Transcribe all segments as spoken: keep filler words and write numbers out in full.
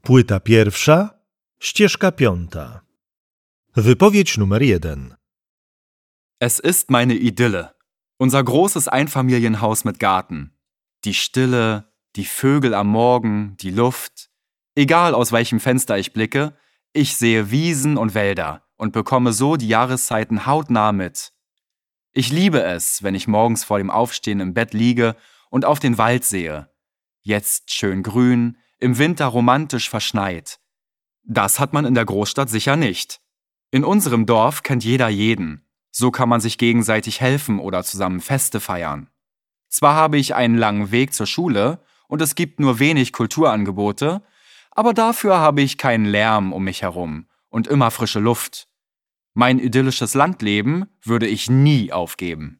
Płyta pierwsza, ścieżka piąta. Wypowiedź numer jeden. Es ist meine Idylle. Unser großes Einfamilienhaus mit Garten. Die Stille, die Vögel am Morgen, die Luft. Egal aus welchem Fenster ich blicke, ich sehe Wiesen und Wälder und bekomme so die Jahreszeiten hautnah mit. Ich liebe es, wenn ich morgens vor dem Aufstehen im Bett liege und auf den Wald sehe. Jetzt schön grün, im Winter romantisch verschneit. Das hat man in der Großstadt sicher nicht. In unserem Dorf kennt jeder jeden. So kann man sich gegenseitig helfen oder zusammen Feste feiern. Zwar habe ich einen langen Weg zur Schule und es gibt nur wenig Kulturangebote, aber dafür habe ich keinen Lärm um mich herum und immer frische Luft. Mein idyllisches Landleben würde ich nie aufgeben.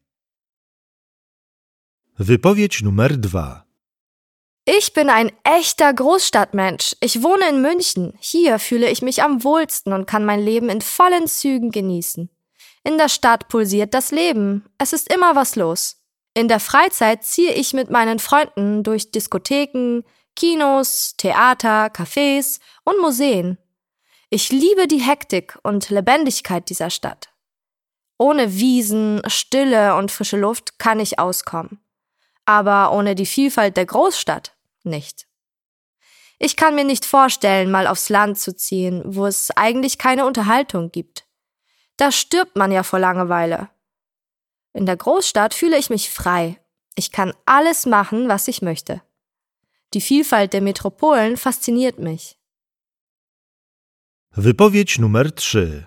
Wypowiedź numer dwa. Ich bin ein echter Großstadtmensch. Ich wohne in München. Hier fühle ich mich am wohlsten und kann mein Leben in vollen Zügen genießen. In der Stadt pulsiert das Leben. Es ist immer was los. In der Freizeit ziehe ich mit meinen Freunden durch Diskotheken, Kinos, Theater, Cafés und Museen. Ich liebe die Hektik und Lebendigkeit dieser Stadt. Ohne Wiesen, Stille und frische Luft kann ich auskommen. Aber ohne die Vielfalt der Großstadt nicht. Ich kann mir nicht vorstellen, mal aufs Land zu ziehen, wo es eigentlich keine Unterhaltung gibt. Da stirbt man ja vor Langeweile. In der Großstadt fühle ich mich frei. Ich kann alles machen, was ich möchte. Die Vielfalt der Metropolen fasziniert mich. Wypowiedź numer trzy.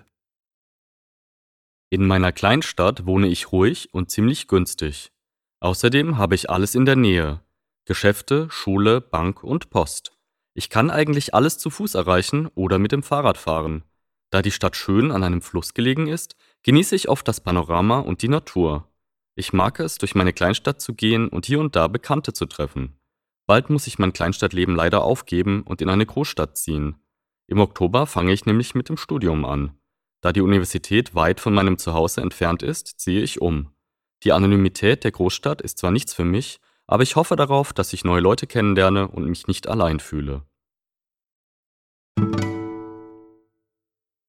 In meiner Kleinstadt wohne ich ruhig und ziemlich günstig. Außerdem habe ich alles in der Nähe. Geschäfte, Schule, Bank und Post. Ich kann eigentlich alles zu Fuß erreichen oder mit dem Fahrrad fahren. Da die Stadt schön an einem Fluss gelegen ist, genieße ich oft das Panorama und die Natur. Ich mag es, durch meine Kleinstadt zu gehen und hier und da Bekannte zu treffen. Bald muss ich mein Kleinstadtleben leider aufgeben und in eine Großstadt ziehen. Im Oktober fange ich nämlich mit dem Studium an. Da die Universität weit von meinem Zuhause entfernt ist, ziehe ich um. Die Anonymität der Großstadt ist zwar nichts für mich, aber ich hoffe darauf, dass ich neue Leute kennenlerne und mich nicht allein fühle.